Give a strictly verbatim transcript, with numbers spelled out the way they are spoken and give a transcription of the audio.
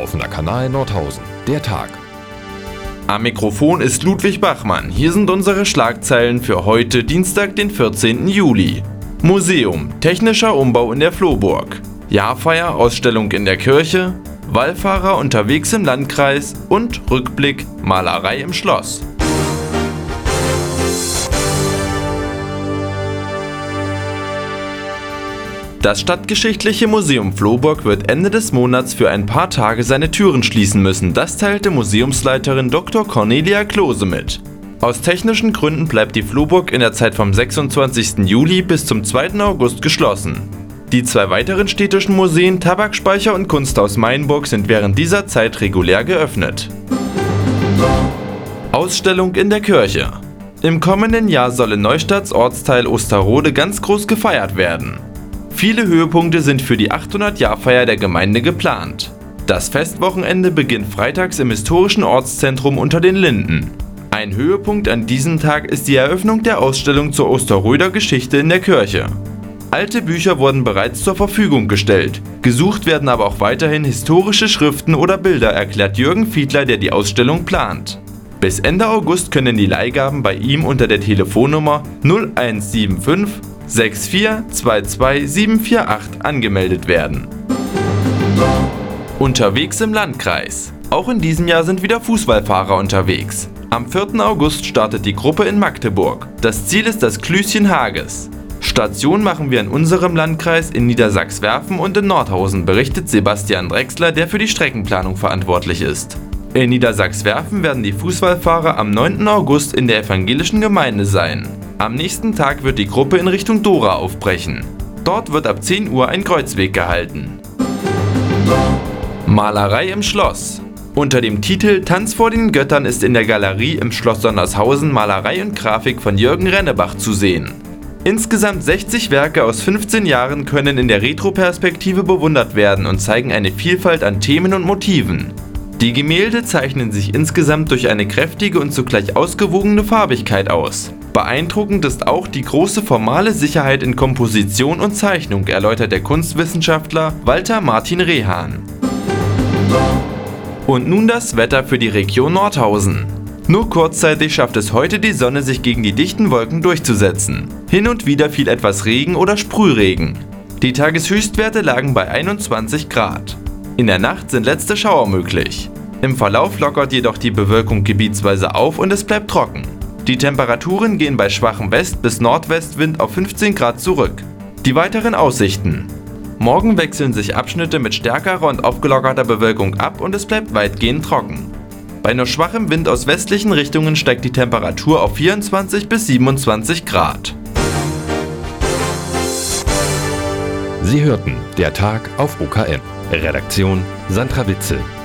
Offener Kanal Nordhausen, der Tag. Am Mikrofon ist Ludwig Bachmann. Hier sind unsere Schlagzeilen für heute, Dienstag, den vierzehnten Juli. Museum, technischer Umbau in der Floburg. Jahrfeier, Ausstellung in der Kirche. Wallfahrer unterwegs im Landkreis und Rückblick, Malerei im Schloss. Das Stadtgeschichtliche Museum Floburg wird Ende des Monats für ein paar Tage seine Türen schließen müssen, das teilte Museumsleiterin Doktor Cornelia Klose mit. Aus technischen Gründen bleibt die Floburg in der Zeit vom sechsundzwanzigsten Juli bis zum zweiten August geschlossen. Die zwei weiteren städtischen Museen, Tabakspeicher und Kunsthaus Mainburg, sind während dieser Zeit regulär geöffnet. Ausstellung in der Kirche. Im kommenden Jahr soll in Neustadts Ortsteil Osterode ganz groß gefeiert werden. Viele Höhepunkte sind für die achthundert-Jahr-Feier der Gemeinde geplant. Das Festwochenende beginnt freitags im historischen Ortszentrum Unter den Linden. Ein Höhepunkt an diesem Tag ist die Eröffnung der Ausstellung zur Osterröder Geschichte in der Kirche. Alte Bücher wurden bereits zur Verfügung gestellt. Gesucht werden aber auch weiterhin historische Schriften oder Bilder, erklärt Jürgen Fiedler, der die Ausstellung plant. Bis Ende August können die Leihgaben bei ihm unter der Telefonnummer null eins sieben fünf sechs vier zwei zwei sieben vier acht angemeldet werden. Unterwegs im Landkreis. Auch in diesem Jahr sind wieder Fußballfahrer unterwegs. Am vierten August startet die Gruppe in Magdeburg. Das Ziel ist das Klüschen Hages. Station machen wir in unserem Landkreis in Niedersachswerfen und in Nordhausen, berichtet Sebastian Drechsler, der für die Streckenplanung verantwortlich ist. In Niedersachswerfen werden die Fußballfahrer am neunten August in der evangelischen Gemeinde sein. Am nächsten Tag wird die Gruppe in Richtung Dora aufbrechen. Dort wird ab zehn Uhr ein Kreuzweg gehalten. Malerei im Schloss. Unter dem Titel Tanz vor den Göttern ist in der Galerie im Schloss Sondershausen Malerei und Grafik von Jürgen Rennebach zu sehen. Insgesamt sechzig Werke aus fünfzehn Jahren können in der Retroperspektive bewundert werden und zeigen eine Vielfalt an Themen und Motiven. Die Gemälde zeichnen sich insgesamt durch eine kräftige und zugleich ausgewogene Farbigkeit aus. Beeindruckend ist auch die große formale Sicherheit in Komposition und Zeichnung, erläutert der Kunstwissenschaftler Walter Martin Rehan. Und nun das Wetter für die Region Nordhausen. Nur kurzzeitig schafft es heute die Sonne, sich gegen die dichten Wolken durchzusetzen. Hin und wieder fiel etwas Regen oder Sprühregen. Die Tageshöchstwerte lagen bei einundzwanzig Grad. In der Nacht sind letzte Schauer möglich. Im Verlauf lockert jedoch die Bewölkung gebietsweise auf und es bleibt trocken. Die Temperaturen gehen bei schwachem West- bis Nordwestwind auf fünfzehn Grad zurück. Die weiteren Aussichten. Morgen wechseln sich Abschnitte mit stärkerer und aufgelockerter Bewölkung ab und es bleibt weitgehend trocken. Bei nur schwachem Wind aus westlichen Richtungen steigt die Temperatur auf vierundzwanzig bis siebenundzwanzig Grad. Sie hörten der Tag auf O K M. Redaktion Sandra Witzel.